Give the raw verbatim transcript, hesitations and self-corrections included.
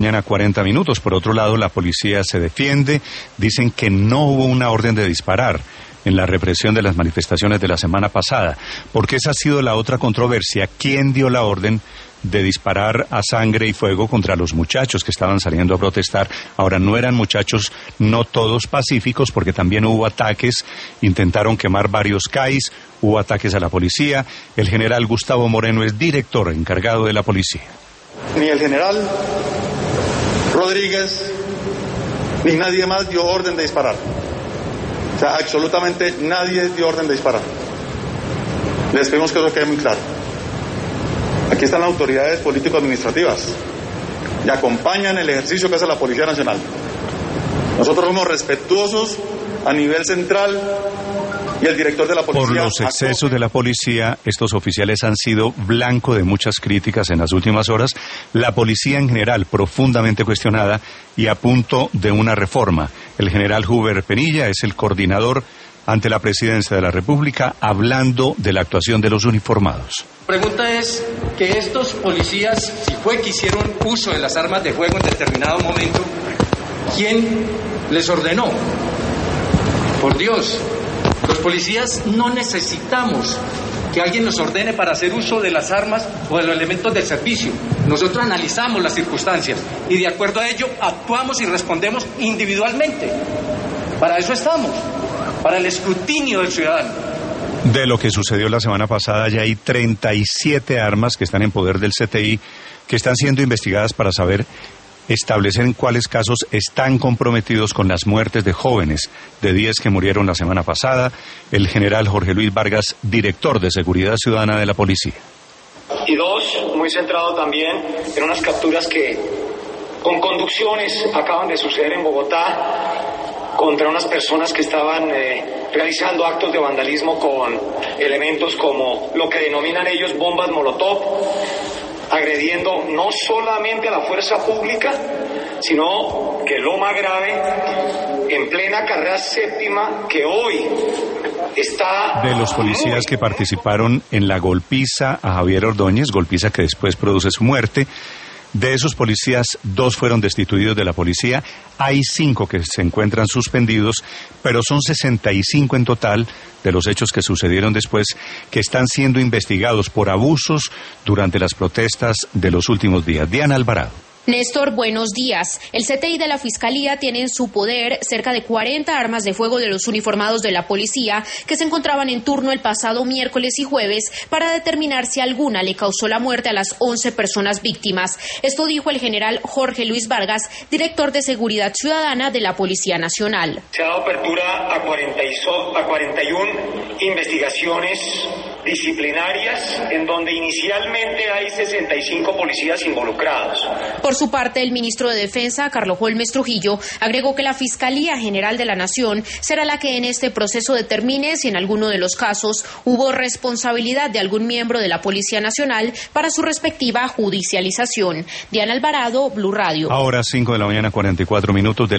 Mañana cuarenta minutos. Por otro lado, la policía se defiende. Dicen que no hubo una orden de disparar en la represión de las manifestaciones de la semana pasada, porque esa ha sido la otra controversia. ¿Quién dio la orden de disparar a sangre y fuego contra los muchachos que estaban saliendo a protestar? Ahora, no eran muchachos, no todos pacíficos, porque también hubo ataques, intentaron quemar varios C A Is, hubo ataques a la policía. El general Gustavo Moreno es director encargado de la policía. Ni el general Rodríguez ni nadie más dio orden de disparar. O sea, absolutamente nadie dio orden de disparar. Les pedimos que eso quede muy claro. Aquí están las autoridades político-administrativas y acompañan el ejercicio que hace la Policía Nacional. Nosotros somos respetuosos a nivel central y el director de la policía... Por los excesos de la policía, estos oficiales han sido blanco de muchas críticas en las últimas horas. La policía en general profundamente cuestionada y a punto de una reforma. El general Huber Penilla es el coordinador ante la Presidencia de la República, hablando de la actuación de los uniformados. La pregunta es que estos policías, si fue que hicieron uso de las armas de fuego en determinado momento, ¿quién les ordenó? Por Dios, los policías no necesitamos que alguien nos ordene para hacer uso de las armas o de los elementos del servicio. Nosotros analizamos las circunstancias y de acuerdo a ello actuamos y respondemos individualmente. Para eso estamos, para el escrutinio del ciudadano. De lo que sucedió la semana pasada, ya hay treinta y siete armas que están en poder del C T I, que están siendo investigadas para saber, establecer en cuáles casos están comprometidos con las muertes de jóvenes, de diez que murieron la semana pasada. El general Jorge Luis Vargas, director de Seguridad Ciudadana de la Policía. Y dos, muy centrado también en unas capturas que, con conducciones, acaban de suceder en Bogotá, contra unas personas que estaban eh, realizando actos de vandalismo con elementos como lo que denominan ellos bombas molotov, agrediendo no solamente a la fuerza pública, sino que lo más grave, en plena carrera séptima, que hoy está... De los policías muy... que participaron en la golpiza a Javier Ordóñez, golpiza que después produce su muerte, de esos policías, dos fueron destituidos de la policía. Hay cinco que se encuentran suspendidos, pero son sesenta y cinco en total de los hechos que sucedieron después, que están siendo investigados por abusos durante las protestas de los últimos días. Diana Alvarado. Néstor, buenos días. El C T I de la Fiscalía tiene en su poder cerca de cuarenta armas de fuego de los uniformados de la policía que se encontraban en turno el pasado miércoles y jueves para determinar si alguna le causó la muerte a las once personas víctimas. Esto dijo el general Jorge Luis Vargas, director de Seguridad Ciudadana de la Policía Nacional. Se ha dado apertura a cuarenta y uno investigaciones disciplinarias en donde inicialmente hay sesenta y cinco policías involucrados. Por su parte, el ministro de Defensa, Carlos Holmes Trujillo, agregó que la Fiscalía General de la Nación será la que en este proceso determine si en alguno de los casos hubo responsabilidad de algún miembro de la Policía Nacional para su respectiva judicialización. Diana Alvarado, Blue Radio. Ahora cinco de la mañana, cuarenta y cuatro minutos. De